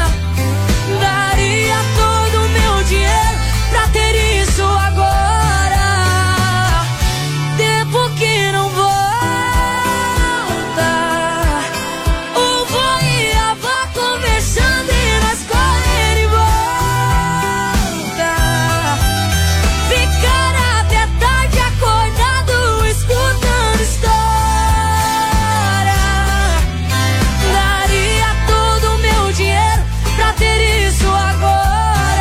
Daria todo o meu dinheiro pra ter isso agora. Tempo que não volta. O vô e a avó conversando e nós correndo e volta. Ficar até tarde acordado escutando história. Daria todo o meu dinheiro pra ter isso agora.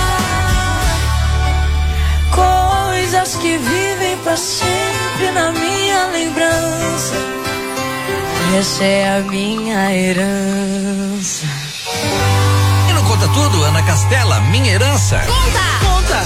Coisas que vivem pra sempre na minha lembrança. Essa é a minha herança. E não conta tudo, Ana Castela, minha herança. Conta! Conta!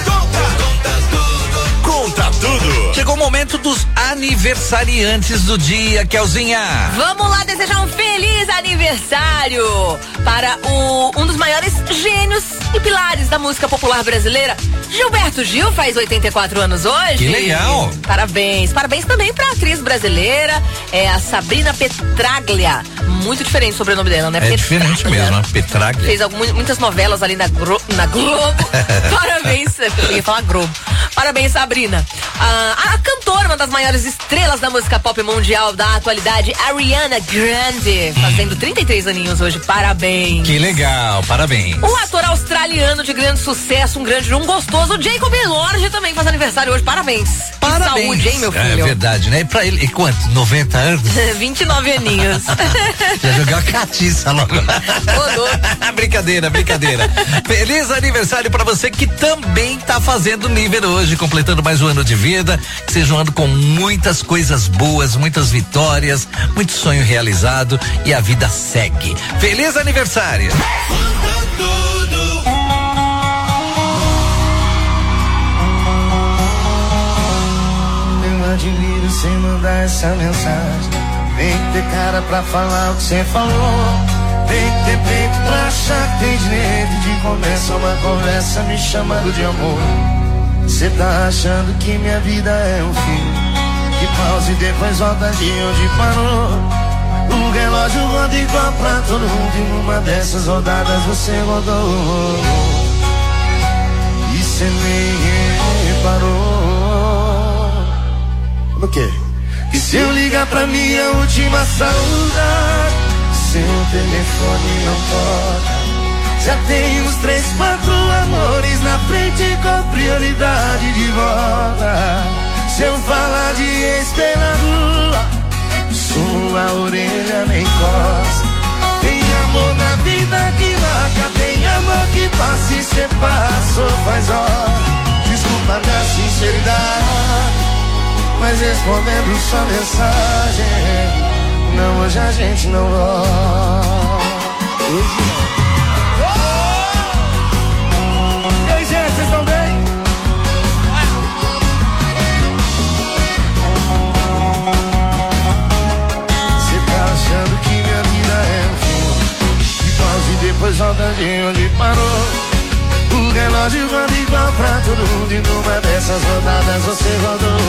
Conta tudo. Chegou o momento dos aniversariantes do dia, Kelzinha. Vamos lá desejar um feliz aniversário para o, um dos maiores gênios e pilares da música popular brasileira. Gilberto Gil faz oitenta e quatro anos hoje. Que legal. Parabéns. Parabéns também pra atriz brasileira, é a Sabrina Petraglia. Muito diferente o sobrenome dela, né? É Petraglia. diferente mesmo, né? Petraglia. Fez algumas, muitas novelas ali na, Gro, na Globo. Parabéns. Eu ia falar Globo. Parabéns, Sabrina. Ah, a cantora, uma das maiores estrelas da música pop mundial da atualidade, Ariana Grande, fazendo trinta e três aninhos hoje. Parabéns. Que legal, parabéns. O ator australiano de grande sucesso, um grande, um gostoso, Jacob Elordi também faz aniversário hoje. Parabéns. Parabéns. Que saúde, hein, meu filho? É verdade, né? E pra ele, e quanto? noventa anos? vinte e nove aninhos. Já jogou a catiça logo. Brincadeira, brincadeira. Feliz aniversário pra você que também tá fazendo nível hoje, completando mais um ano de vida. Que seja um ano com muitas coisas boas, muitas vitórias, muito sonho realizado e a vida segue. Feliz aniversário! admiro sem mandar essa mensagem. Tem que ter cara pra falar o que cê falou. Tem que ter peito pra achar que tem direito de começar uma conversa me chamando de amor. Cê tá achando que minha vida é um filme que pausa e depois volta de onde parou. O relógio roda igual pra todo mundo e numa dessas rodadas você rodou. E cê nem reparou. No quê? E se eu ligar pra minha última saudade, seu telefone não toca. Já tem uns três, quatro amores na frente com prioridade de volta. Se eu falar de ex pela rua, sua orelha nem coça. Tem amor na vida que marca, tem amor que passa e cê passou faz hora. Desculpa minha sinceridade, mas respondendo sua mensagem, não, hoje a gente não volta. Hoje não. E aí, gente, vocês estão bem? Você tá achando que minha vida é um filme que pausa e depois volta de onde parou. O relógio roda igual pra todo mundo e numa dessas rodadas você rodou.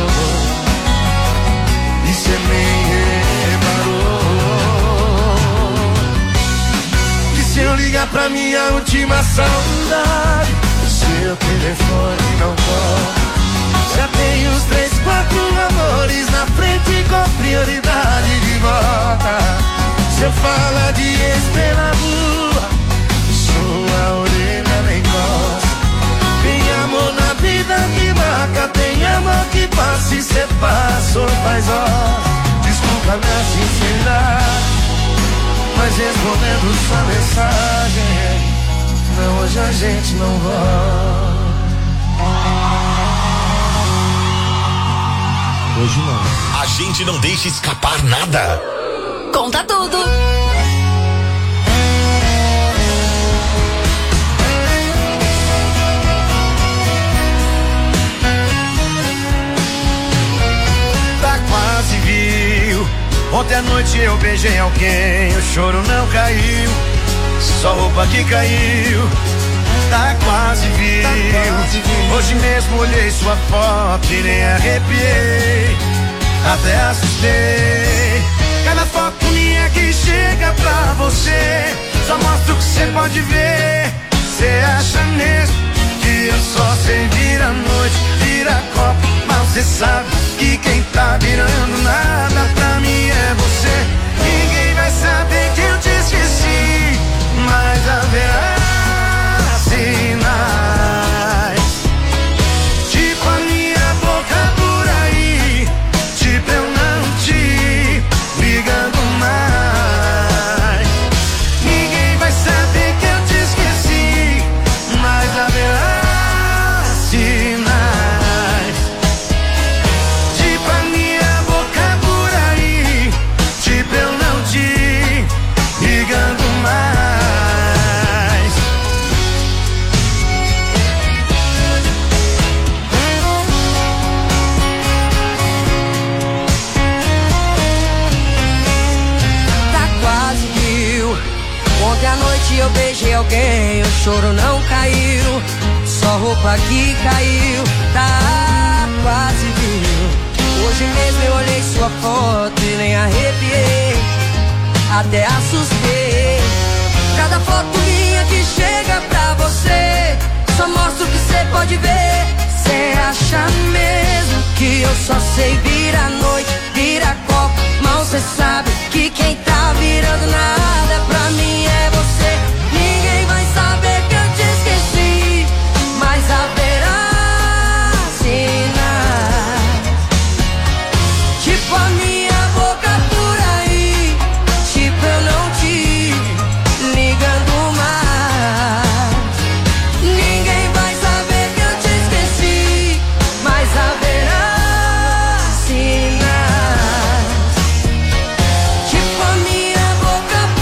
E cê nem reparou. E se eu ligar pra minha última saudade, o seu telefone não toca. Já tem uns três, quatro amores na frente com prioridade de volta. Se eu falar de ex pela rua, sua orelha nem gosta. Tem amor na vida que marca, tem amor que passa e cê passou faz hora. Desculpa minha sinceridade, mas respondendo sua mensagem, não, hoje a gente não volta. Hoje não. A gente não deixa escapar nada. Conta tudo. Tá quase viu. Ontem à noite eu beijei alguém, o choro não caiu, só roupa que caiu. Tá quase viu. Hoje mesmo olhei sua foto e nem arrepiei, até assustei. Cada foto minha que chega pra você só mostra o que cê pode ver. Cê acha mesmo que eu só sei vir à noite, vira copo, mas cê sabe que quem tá virando nada pra mim é você. Ninguém vai saber que eu te esqueci, mas haverá sinais, tipo a minha boca por aí, tipo eu não te ligando mais. Ninguém vai saber que eu te esqueci, mas haverá sinais, tipo a minha boca por aí, tipo eu não te ligando mais. Ontem à noite eu beijei alguém, o choro não caiu, só roupa que caiu, tá quase viu. Hoje mesmo eu olhei sua foto e nem arrepiei, até assustei. Cada foto minha que chega pra você só mostra o que cê pode ver. Cê acha mesmo que eu só sei vir à noite, vira copo, mal cê sabe que quem tá virando nada pra mim é você. Ninguém vai saber que eu te esqueci, mas haverá sinais, tipo a minha boca por aí, tipo eu não te ligando mais. Ninguém vai saber que eu te esqueci, mas haverá sinais, tipo a minha boca por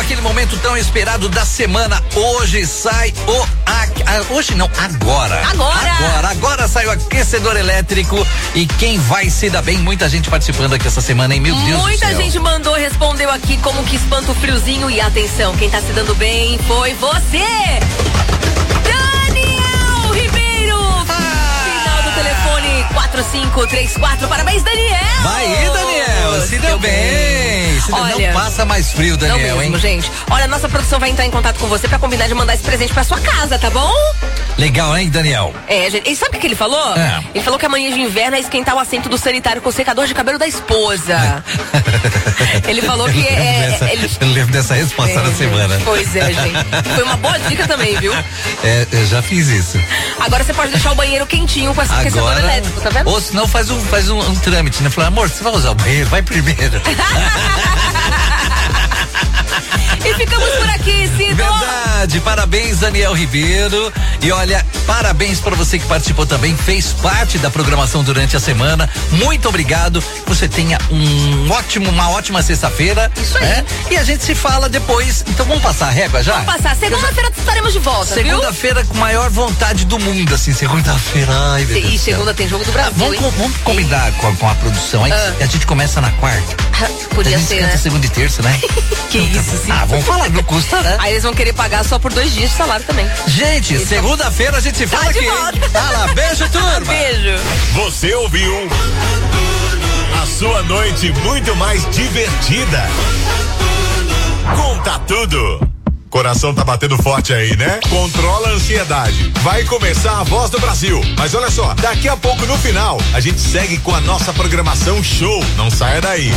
aquele momento tão esperado da semana. Hoje sai o a, a, hoje não, agora. Agora. Agora, agora sai o aquecedor elétrico e quem vai se dar bem, muita gente participando aqui essa semana, hein? Meu Deus do céu. Muita gente mandou, respondeu aqui como que espanta o friozinho e atenção, quem tá se dando bem foi você. Daniel Ribeiro. Ah. Final do telefone quatro cinco três quatro. Parabéns, Daniel. Vai aí, Daniel. Se, se deu, deu bem. bem. Se Olha, deu, não passa mais frio, Daniel, não mesmo, hein? Gente. Olha, nossa produção vai entrar em contato com você pra combinar de mandar esse presente pra sua casa, tá bom? Legal, hein, Daniel? É, gente. E sabe o que, que ele falou? É. Ele falou que amanhã de inverno é esquentar o assento do sanitário com o secador de cabelo da esposa. Ele falou que é. Essa, ele... Eu lembro dessa resposta é, na semana. Pois é, gente. Foi uma boa dica também, viu? É, eu já fiz isso. Agora você pode deixar o banheiro quentinho com esse aquecedor elétrico, tá vendo? Ou senão faz um, faz um, um trâmite, né? Fala, amor, você vai usar o banheiro? Vai primeiro. E ficamos por aqui, Cido. Verdade, parabéns, Daniel Ribeiro. E olha, parabéns para você que participou também, fez parte da programação durante a semana. Muito obrigado. Você tenha um ótimo, uma ótima sexta-feira. Isso aí. É? E a gente se fala depois. Então vamos passar a régua já? Vamos passar. Segunda-feira já... estaremos de volta, Segunda-feira com maior vontade do mundo, assim. Segunda-feira. Ai, meu Deus. E segunda tem jogo do Brasil. Ah, vamos, com, vamos combinar com, com a produção. Aí ah. a gente começa na quarta. Podia a gente ser, canta né? segunda e terça, né? Que isso, sim. Ah, vamos falar, não custa, né? Aí eles vão querer pagar só por dois dias de salário também. Gente, então, segunda-feira a gente se fala tá aqui. Fala, beijo, turma. Beijo. Você ouviu a sua noite muito mais divertida. Conta tudo. Coração tá batendo forte aí, né? Controla a ansiedade. Vai começar a Voz do Brasil. Mas olha só, daqui a pouco no final, a gente segue com a nossa programação show. Não saia daí.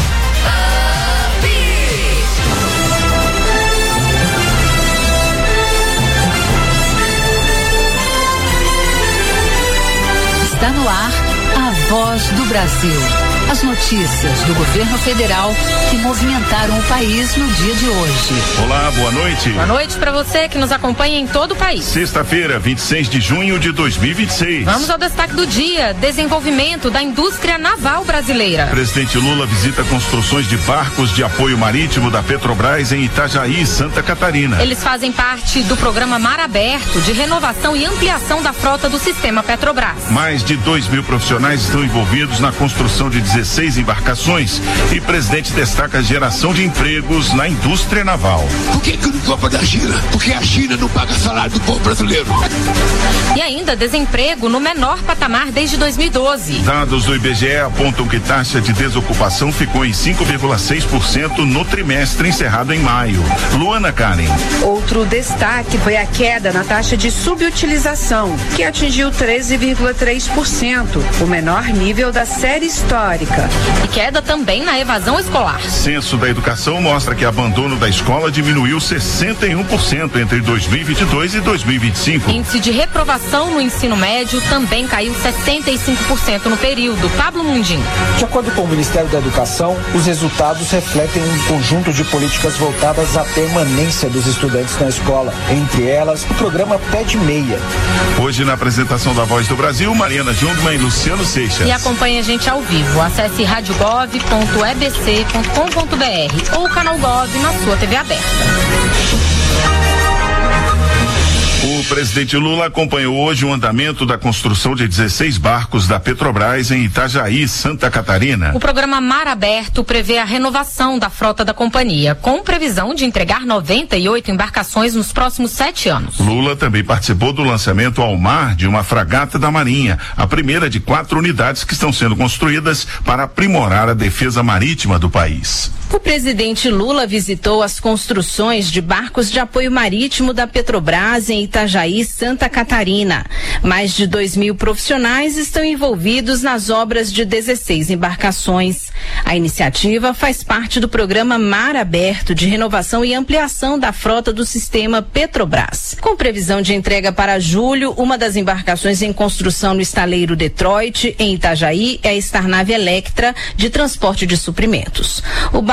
Está no ar a Voz do Brasil. As notícias do governo federal que movimentaram o país no dia de hoje. Olá, boa noite. Boa noite para você que nos acompanha em todo o país. Sexta-feira, vinte e seis de junho de dois mil e vinte e seis. Vamos ao destaque do dia: desenvolvimento da indústria naval brasileira. Presidente Lula visita construções de barcos de apoio marítimo da Petrobras em Itajaí, Santa Catarina. Eles fazem parte do programa Mar Aberto de renovação e ampliação da frota do sistema Petrobras. Mais de dois mil profissionais estão envolvidos na construção de dezesseis embarcações e presidente destaca a geração de empregos na indústria naval. Por que que não compra da China? Porque a China não paga salário do povo brasileiro. E ainda desemprego no menor patamar desde dois mil e doze. Dados do I B G E apontam que taxa de desocupação ficou em cinco vírgula seis por cento no trimestre encerrado em maio. Luana Karen. Outro destaque foi a queda na taxa de subutilização, que atingiu treze vírgula três por cento, o menor nível da série histórica. E queda também na evasão escolar. Censo da Educação mostra que abandono da escola diminuiu sessenta e um por cento entre dois mil e vinte e dois e dois mil e vinte e cinco. Índice de reprovação no ensino médio também caiu sessenta e cinco por cento no período. Pablo Mundim. De acordo com o Ministério da Educação, os resultados refletem um conjunto de políticas voltadas à permanência dos estudantes na escola. Entre elas, o programa Pé de Meia. Hoje, na apresentação da Voz do Brasil, Mariana Jungmann e Luciano Seixas. E acompanhe a gente ao vivo. Acesse rádio gov ponto e b c ponto com ponto b r ou o canal Gov na sua T V aberta. O presidente Lula acompanhou hoje o andamento da construção de dezesseis barcos da Petrobras em Itajaí, Santa Catarina. O programa Mar Aberto prevê a renovação da frota da companhia, com previsão de entregar noventa e oito embarcações nos próximos sete anos. Lula também participou do lançamento ao mar de uma fragata da Marinha, a primeira de quatro unidades que estão sendo construídas para aprimorar a defesa marítima do país. O presidente Lula visitou as construções de barcos de apoio marítimo da Petrobras em Itajaí, Santa Catarina. Mais de dois mil profissionais estão envolvidos nas obras de dezesseis embarcações. A iniciativa faz parte do programa Mar Aberto de renovação e ampliação da frota do sistema Petrobras. Com previsão de entrega para julho, uma das embarcações em construção no estaleiro Detroit, em Itajaí, é a Starnave Electra, de transporte de suprimentos. O barco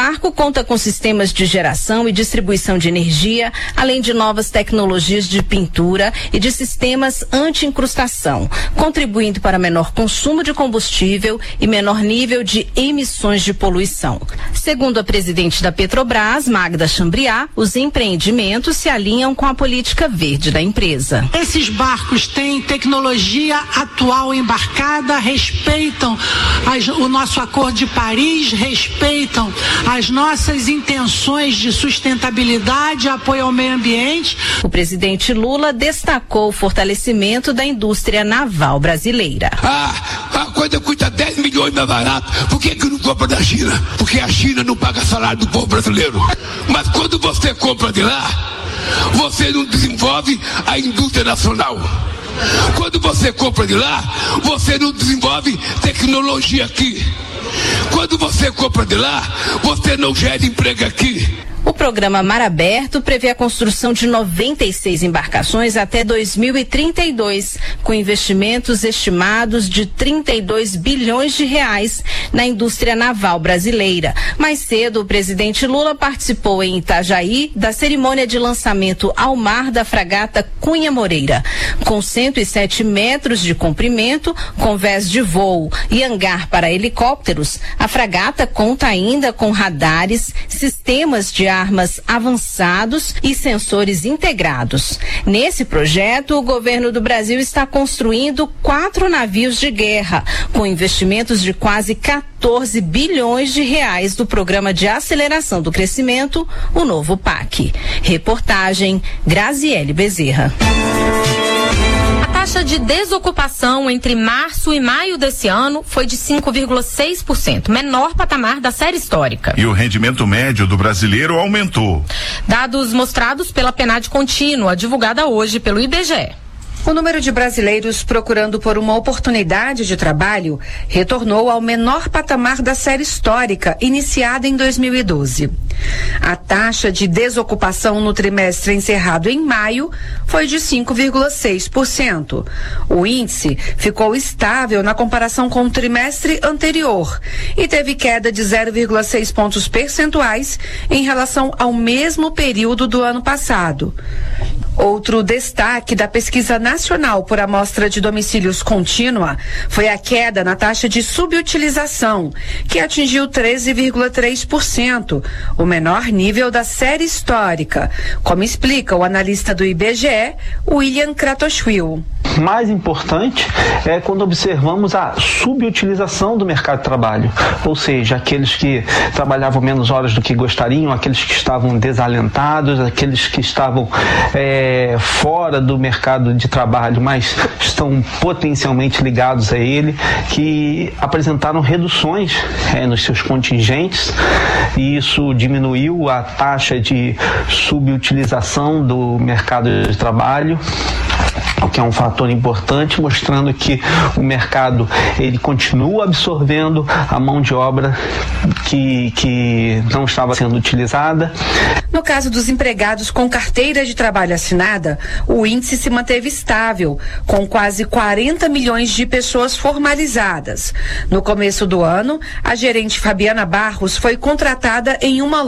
marco conta com sistemas de geração e distribuição de energia, além de novas tecnologias de pintura e de sistemas anti-incrustação, contribuindo para menor consumo de combustível e menor nível de emissões de poluição. Segundo a presidente da Petrobras, Magda Chambriard, os empreendimentos se alinham com a política verde da empresa. Esses barcos têm tecnologia atual embarcada, respeitam as, o nosso Acordo de Paris, respeitam as nossas intenções de sustentabilidade, apoio ao meio ambiente. O presidente Lula destacou o fortalecimento da indústria naval brasileira. Ah, a coisa custa dez milhões mais barato. Por que que não compra da China? Porque a China não paga salário do povo brasileiro. Mas quando você compra de lá, você não desenvolve a indústria nacional. Quando você compra de lá, você não desenvolve tecnologia aqui. Quando você compra de lá, você não gera emprego aqui. O programa Mar Aberto prevê a construção de noventa e seis embarcações até dois mil e trinta e dois, com investimentos estimados de trinta e dois bilhões de reais na indústria naval brasileira. Mais cedo, o presidente Lula participou em Itajaí da cerimônia de lançamento ao mar da fragata Cunha Moreira. Com cento e sete metros de comprimento, com vés de voo e hangar para helicópteros, a fragata conta ainda com radares, sistemas de armas avançados e sensores integrados. Nesse projeto, o governo do Brasil está construindo quatro navios de guerra, com investimentos de quase quatorze bilhões de reais do Programa de Aceleração do Crescimento, o novo P A C. Reportagem Graziele Bezerra. A taxa de desocupação entre março e maio desse ano foi de cinco vírgula seis por cento, menor patamar da série histórica. E o rendimento médio do brasileiro aumentou. Dados mostrados pela PNAD contínua, divulgada hoje pelo I B G E. O número de brasileiros procurando por uma oportunidade de trabalho retornou ao menor patamar da série histórica, iniciada em dois mil e doze. A taxa de desocupação no trimestre encerrado em maio foi de cinco vírgula seis por cento. O índice ficou estável na comparação com o trimestre anterior e teve queda de zero vírgula seis pontos percentuais em relação ao mesmo período do ano passado. Outro destaque da pesquisa nacional por amostra de domicílios contínua foi a queda na taxa de subutilização, que atingiu treze vírgula três por cento, o menor nível da série histórica, como explica o analista do I B G E, William Kratochwil. Mais importante é quando observamos a subutilização do mercado de trabalho, ou seja, aqueles que trabalhavam menos horas do que gostariam, aqueles que estavam desalentados, aqueles que estavam é, fora do mercado de trabalho, mas estão potencialmente ligados a ele, que apresentaram reduções é, nos seus contingentes, e isso diminuiu a taxa de subutilização do mercado de trabalho, o que é um fator importante, mostrando que o mercado ele continua absorvendo a mão de obra que, que não estava sendo utilizada. No caso dos empregados com carteira de trabalho assinada, o índice se manteve estável, com quase quarenta milhões de pessoas formalizadas. No começo do ano, a gerente Fabiana Barros foi contratada em uma